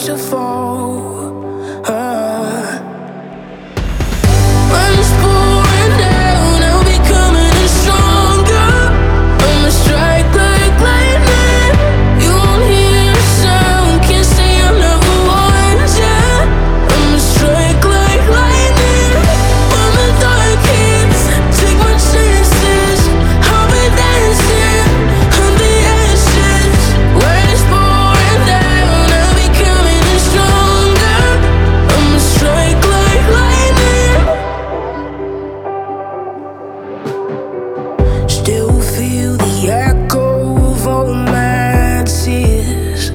to fall. Still feel the echo of all my tears.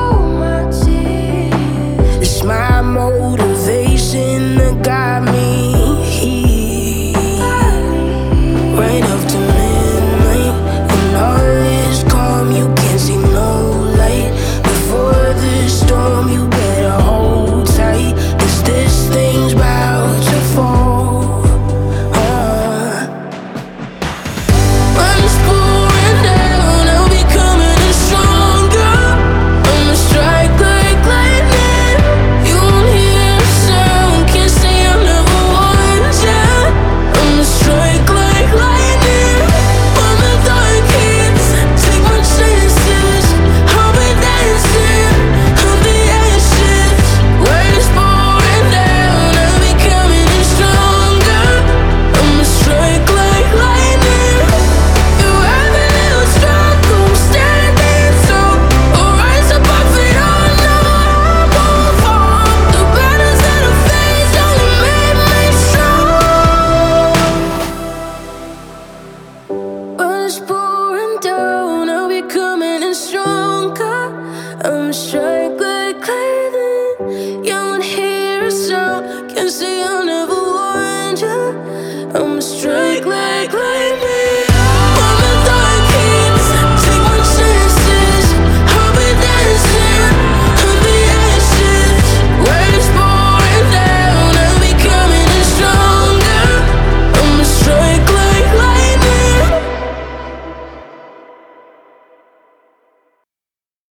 It's my motivation that got me here. Right up to midnight, when all is calm, you can't see no light. Before the storm, you better hold tight, 'cause this thing's about to fall. It's pouring down, I'll be coming in stronger. I'm strike like lightning. You won't hear a sound, can't say I'll never